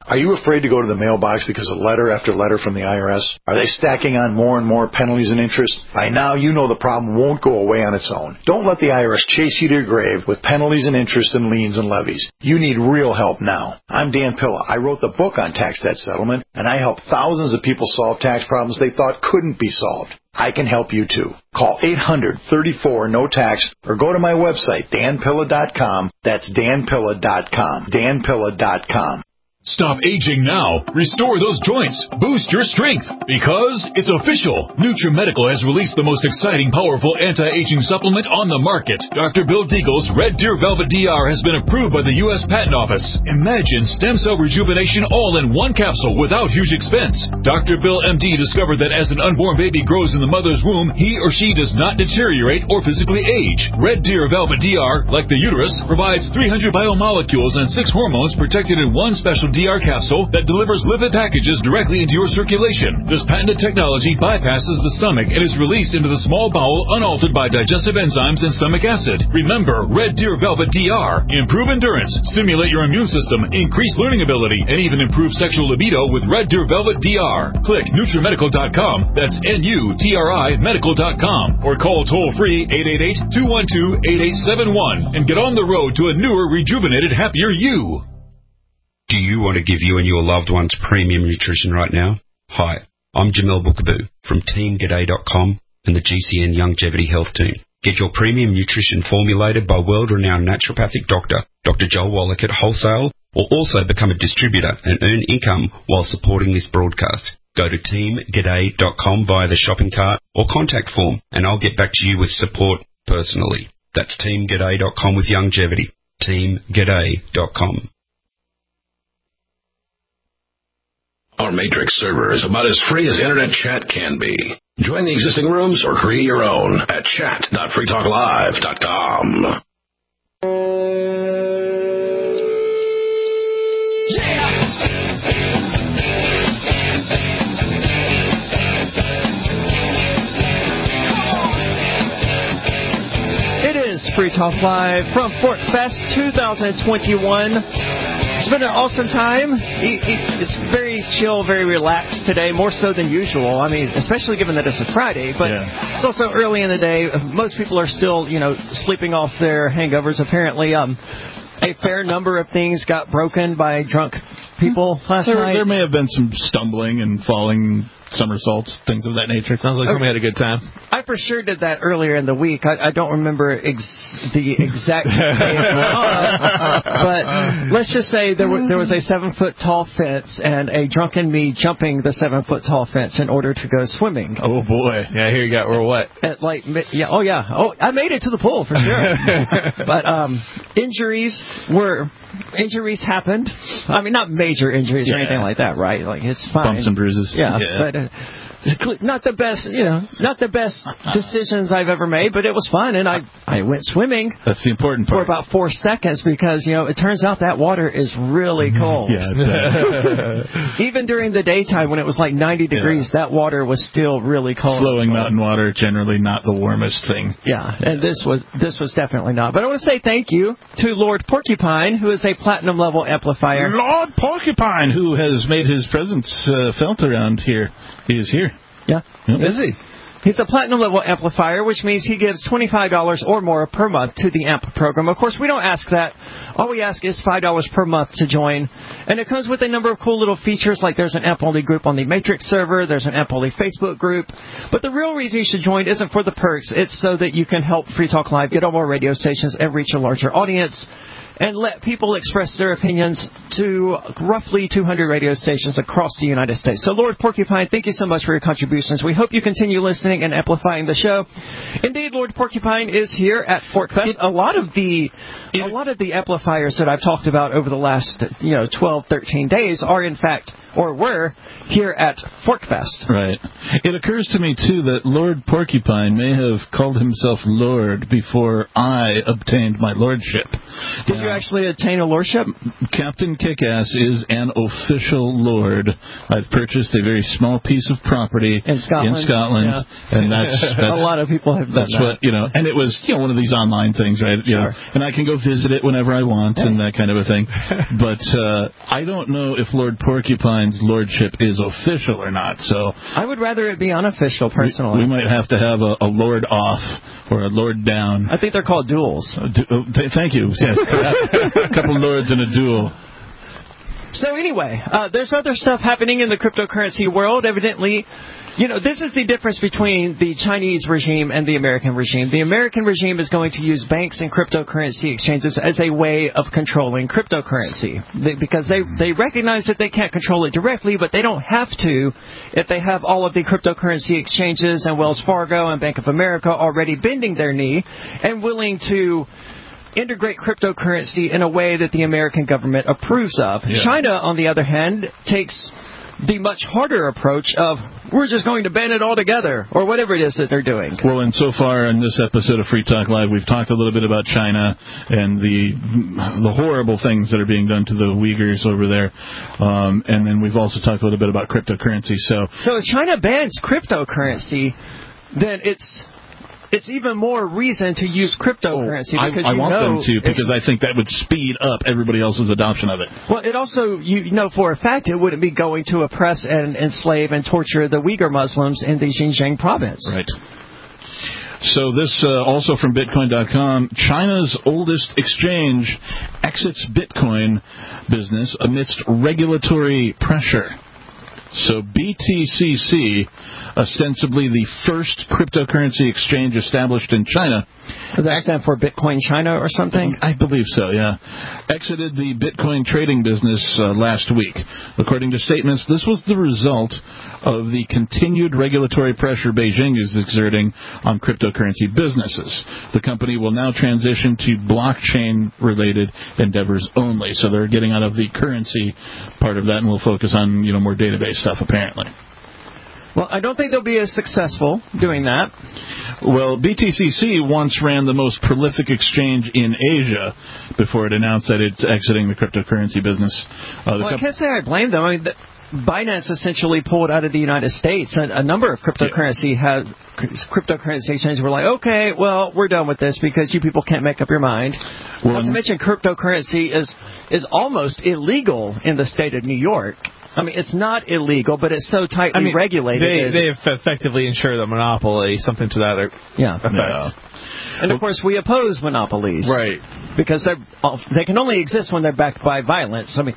Are you afraid to go to the mailbox because of letter after letter from the IRS? Are they stacking on more and more penalties and interest? By now, you know the problem won't go away on its own. Don't let the IRS chase you to your grave with penalties and interest and liens and levies. You need real help now. I'm Dan Pilla. I wrote the book on tax debt settlement, and I help thousands of people solve tax problems they thought couldn't be solved. I can help you too. Call 800-34-NO-TAX or go to my website, danpilla.com. That's danpilla.com. danpilla.com. Stop aging now. Restore those joints. Boost your strength. Because it's official. NutriMedical has released the most exciting, powerful anti-aging supplement on the market. Dr. Bill Deagle's Red Deer Velvet DR has been approved by the U.S. Patent Office. Imagine stem cell rejuvenation all in one capsule without huge expense. Dr. Bill MD discovered that as an unborn baby grows in the mother's womb, he or she does not deteriorate or physically age. Red Deer Velvet DR, like the uterus, provides 300 biomolecules and 6 hormones protected in one special DR capsule that delivers lipid packages directly into your circulation. This patented technology bypasses the stomach and is released into the small bowel unaltered by digestive enzymes and stomach acid. Remember, Red Deer Velvet DR. Improve endurance, stimulate your immune system, increase learning ability, and even improve sexual libido with Red Deer Velvet DR. Click NutriMedical.com, that's NUTRI Medical.com, or call toll-free 888-212-8871 and get on the road to a newer, rejuvenated, happier you. Do you want to give you and your loved ones premium nutrition right now? Hi, I'm Jamel Bookaboo from TeamGaday.com and the GCN Longevity Health Team. Get your premium nutrition formulated by world-renowned naturopathic doctor, Dr. Joel Wallach at Wholesale, or also become a distributor and earn income while supporting this broadcast. Go to TeamGaday.com via the shopping cart or contact form, and I'll get back to you with support personally. That's TeamGaday.com with longevity. TeamGaday.com. Our Matrix server is about as free as internet chat can be. Join the existing rooms or create your own at chat.freetalklive.com. It is Free Talk Live from Fort Fest 2021. It's been an awesome time. It's very chill, very relaxed today, more so than usual. I mean, especially given that it's a Friday, but It's also early in the day. Most people are still, sleeping off their hangovers. Apparently, a fair number of things got broken by drunk people last night. There may have been some stumbling and falling somersaults, things of that nature. Sounds like somebody had a good time. I for sure did that earlier in the week. I don't remember the exact day, but let's just say there was a 7-foot-tall fence and a drunken me jumping the 7-foot-tall fence in order to go swimming. Oh boy! Yeah, here you got. We're what? I made it to the pool for sure. But injuries happened. I mean, not major injuries or anything like that, right? Like, it's fine. Bumps and bruises. Yeah. But not the best decisions I've ever made, but it was fun, and I went swimming. That's the important part. For about 4 seconds because, it turns out that water is really cold. Even during the daytime when it was like 90 degrees, that water was still really cold. Flowing mountain water, generally not the warmest thing. Yeah, and this was definitely not. But I want to say thank you to Lord Porcupine, who is a platinum level amplifier. Lord Porcupine, who has made his presence felt around here. He is here. Yeah. Yep. Is he? He's a platinum level amplifier, which means he gives $25 or more per month to the AMP program. Of course, we don't ask that. All we ask is $5 per month to join. And it comes with a number of cool little features, like there's an AMP-only group on the Matrix server, there's an AMP-only Facebook group. But the real reason you should join isn't for the perks. It's so that you can help Free Talk Live get on more radio stations and reach a larger audience, and let people express their opinions to roughly 200 radio stations across the United States. So, Lord Porcupine, thank you so much for your contributions. We hope you continue listening and amplifying the show. Indeed, Lord Porcupine is here at Fort Fest. A lot of the amplifiers that I've talked about over the last 12, 13 days are, in fact, or were, here at Forkfest. Right. It occurs to me, too, that Lord Porcupine may have called himself Lord before I obtained my lordship. Did you actually attain a lordship? Captain Kickass is an official lord. I've purchased a very small piece of property in Scotland, yeah. And that's a lot of people have done that's that. What, and it was one of these online things, right? Sure. And I can go visit it whenever I want and that kind of a thing. But I don't know if Lord Porcupine's lordship is official or not. So I would rather it be unofficial, personally. We might have to have a lord off or a lord down. I think they're called duels. Thank you. Yes, a couple lords in a duel. So anyway, there's other stuff happening in the cryptocurrency world. Evidently, this is the difference between the Chinese regime and the American regime. The American regime is going to use banks and cryptocurrency exchanges as a way of controlling cryptocurrency. Because they recognize that they can't control it directly, but they don't have to if they have all of the cryptocurrency exchanges and Wells Fargo and Bank of America already bending their knee and willing to integrate cryptocurrency in a way that the American government approves of. Yeah. China, on the other hand, takes the much harder approach of, we're just going to ban it altogether, or whatever it is that they're doing. Well, and so far in this episode of Free Talk Live, we've talked a little bit about China and the horrible things that are being done to the Uyghurs over there. And then we've also talked a little bit about cryptocurrency. So if China bans cryptocurrency, then it's even more reason to use cryptocurrency. Because I want them to, because I think that would speed up everybody else's adoption of it. Well, it also, for a fact, it wouldn't be going to oppress and enslave and torture the Uyghur Muslims in the Xinjiang province. Right. So this also from Bitcoin.com, China's oldest exchange exits Bitcoin business amidst regulatory pressure. So BTCC, ostensibly the first cryptocurrency exchange established in China. Does that stand for Bitcoin China or something? I believe so, yeah. Exited the Bitcoin trading business last week. According to statements, this was the result of the continued regulatory pressure Beijing is exerting on cryptocurrency businesses. The company will now transition to blockchain-related endeavors only. So they're getting out of the currency part of that, and will focus on more database stuff, apparently. Well, I don't think they'll be as successful doing that. Well, BTCC once ran the most prolific exchange in Asia before it announced that it's exiting the cryptocurrency business. I can't say I blame them. I mean, Binance essentially pulled out of the United States, and a number of cryptocurrency exchanges were like, okay, well, we're done with this because you people can't make up your mind. Well, not to mention cryptocurrency is almost illegal in the state of New York. I mean, it's not illegal, but it's so tightly regulated. They've effectively ensured a monopoly, something to that effect. Yeah. And, of course, we oppose monopolies. Right. Because they can only exist when they're backed by violence. I mean,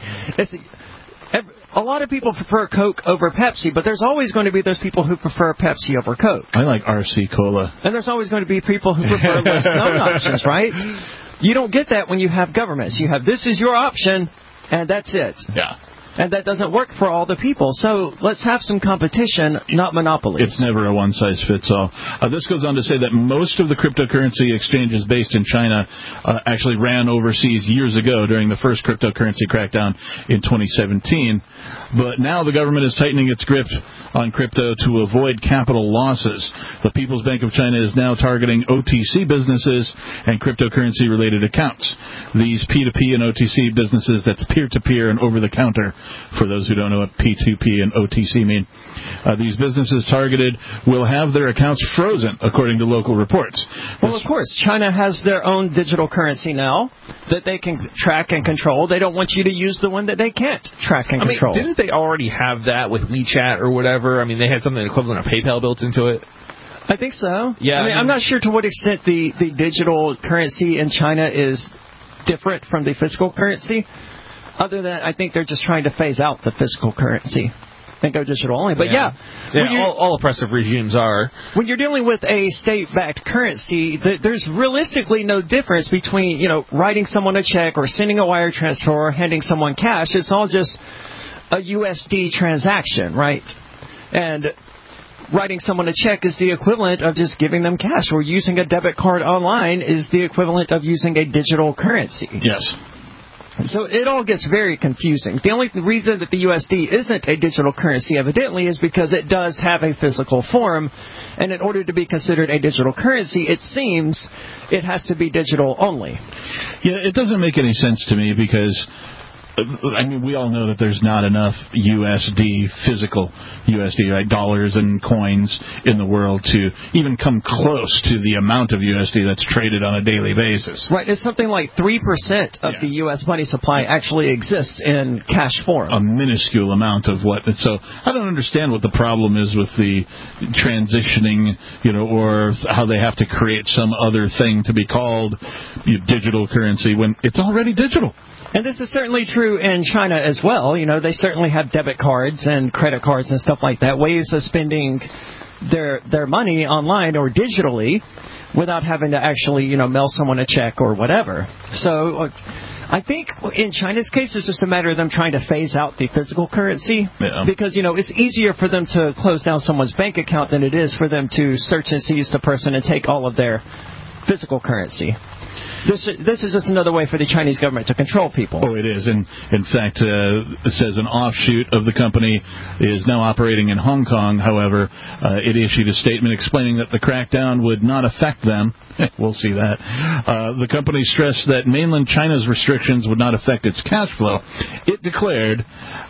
a lot of people prefer Coke over Pepsi, but there's always going to be those people who prefer Pepsi over Coke. I like RC Cola. And there's always going to be people who prefer less known options, right? You don't get that when you have governments. You have, this is your option, and that's it. Yeah. And that doesn't work for all the people. So let's have some competition, not monopolies. It's never a one-size-fits-all. This goes on to say that most of the cryptocurrency exchanges based in China actually ran overseas years ago during the first cryptocurrency crackdown in 2017. But now the government is tightening its grip on crypto to avoid capital losses. The People's Bank of China is now targeting OTC businesses and cryptocurrency-related accounts. These P2P and OTC businesses, that's peer-to-peer and over-the-counter, for those who don't know what P2P and OTC mean. These businesses targeted will have their accounts frozen, according to local reports. Well, of course, China has their own digital currency now that they can track and control. They don't want you to use the one that they can't track and control. Didn't they already have that with WeChat or whatever? I mean, they had something equivalent of PayPal built into it. I think so. Yeah. I mean, I'm not sure to what extent the digital currency in China is different from the physical currency. Other than, I think they're just trying to phase out the physical currency and go digital only. But all oppressive regimes are. When you're dealing with a state-backed currency, there's realistically no difference between, writing someone a check or sending a wire transfer or handing someone cash. It's all just a USD transaction, right? And writing someone a check is the equivalent of just giving them cash, or using a debit card online is the equivalent of using a digital currency. Yes. So it all gets very confusing. The only reason that the USD isn't a digital currency, evidently, is because it does have a physical form. And in order to be considered a digital currency, it seems it has to be digital only. Yeah, it doesn't make any sense to me because, I mean, we all know that there's not enough USD, physical USD, right, dollars and coins in the world to even come close to the amount of USD that's traded on a daily basis. Right, it's something like 3% of the U.S. money supply actually exists in cash form. A minuscule amount of what. So I don't understand what the problem is with the transitioning, or how they have to create some other thing to be called digital currency when it's already digital. And this is certainly true in China as well. They certainly have debit cards and credit cards and stuff like that, ways of spending their money online or digitally without having to actually, mail someone a check or whatever. So I think in China's case, it's just a matter of them trying to phase out the physical currency because, it's easier for them to close down someone's bank account than it is for them to search and seize the person and take all of their physical currency. This is just another way for the Chinese government to control people. Oh, it is. And in fact, it says an offshoot of the company is now operating in Hong Kong. However, it issued a statement explaining that the crackdown would not affect them. We'll see that. The company stressed that mainland China's restrictions would not affect its cash flow. It declared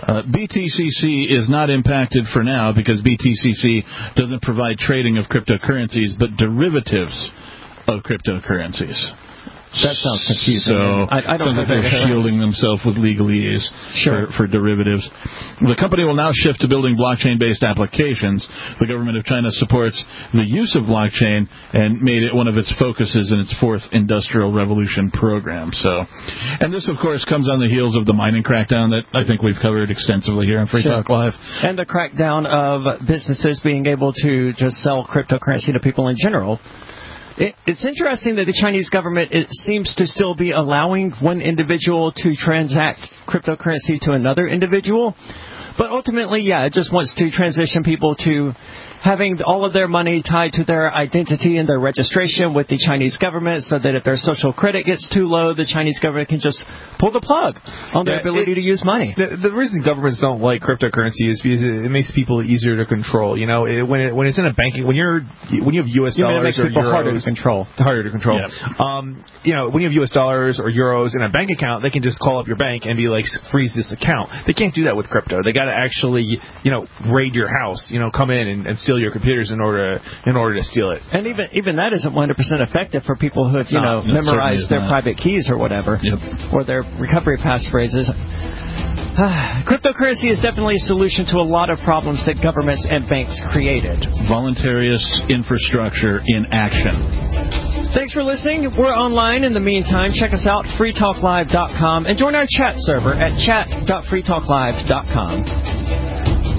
BTCC is not impacted for now because BTCC doesn't provide trading of cryptocurrencies, but derivatives of cryptocurrencies. That sounds confusing. So I don't think they're shielding themselves with legalese for derivatives. The company will now shift to building blockchain-based applications. The government of China supports the use of blockchain and made it one of its focuses in its fourth industrial revolution program. And this, of course, comes on the heels of the mining crackdown that I think we've covered extensively here on Free Talk Live. And the crackdown of businesses being able to just sell cryptocurrency to people in general. It's interesting that the Chinese government, it seems to still be allowing one individual to transact cryptocurrency to another individual. But ultimately, it just wants to transition people to having all of their money tied to their identity and their registration with the Chinese government so that if their social credit gets too low, the Chinese government can just pull the plug on their ability to use money. The reason governments don't like cryptocurrency is because it makes people easier to control. When it's in a banking, when you have U.S. dollars it makes or people euros, harder to control. Yep. When you have U.S. dollars or euros in a bank account, they can just call up your bank and be like, freeze this account. They can't do that with crypto. They got to actually, raid your house, come in and steal your computers in order to steal it. And even that isn't 100% effective for people who have memorized their private keys or whatever, or their recovery passphrases. Cryptocurrency is definitely a solution to a lot of problems that governments and banks created. Voluntarist infrastructure in action. Thanks for listening. We're online in the meantime. Check us out, freetalklive.com, and join our chat server at chat.freetalklive.com.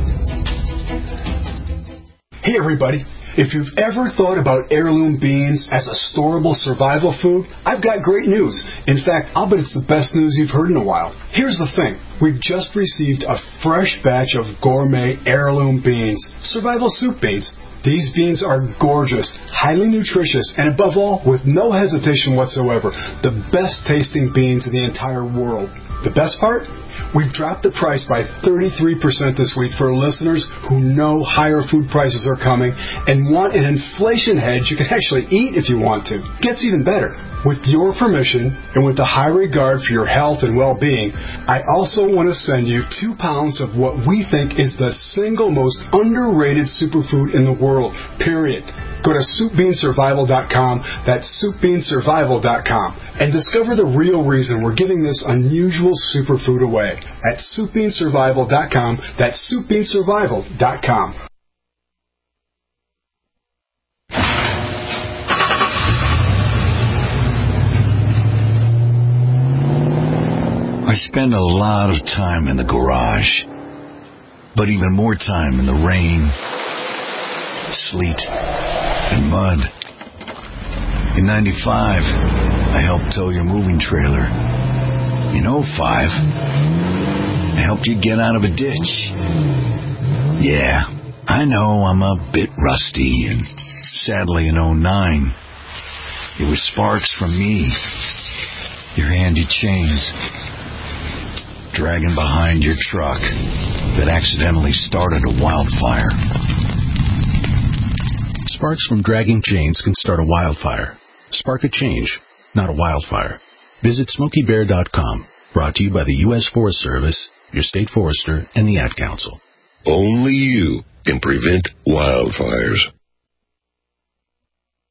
Hey everybody, if you've ever thought about heirloom beans as a storable survival food, I've got great news. In fact, I'll bet it's the best news you've heard in a while. Here's the thing. We've just received a fresh batch of gourmet heirloom beans, survival soup beans. These beans are gorgeous, highly nutritious, and above all, with no hesitation whatsoever, the best tasting beans in the entire world. The best part? We've dropped the price by 33% this week for listeners who know higher food prices are coming and want an inflation hedge you can actually eat if you want to. Gets even better. With your permission and with a high regard for your health and well-being, I also want to send you 2 pounds of what we think is the single most underrated superfood in the world, period. Go to soupbeansurvival.com, that's soupbeansurvival.com, and discover the real reason we're giving this unusual superfood away at soupbeansurvival.com, that's soupbeansurvival.com. I spend a lot of time in the garage, but even more time in the rain, sleet, and mud. In 95, I helped tow your moving trailer. In 05, I helped you get out of a ditch. Yeah, I know I'm a bit rusty, and sadly in 09, it was sparks from me, your handy chains, dragging behind your truck that accidentally started a wildfire. Sparks from dragging chains can start a wildfire. Spark a change, not a wildfire. Visit SmokeyBear.com. Brought to you by the U.S. Forest Service, your state forester, and the Ad Council. Only you can prevent wildfires.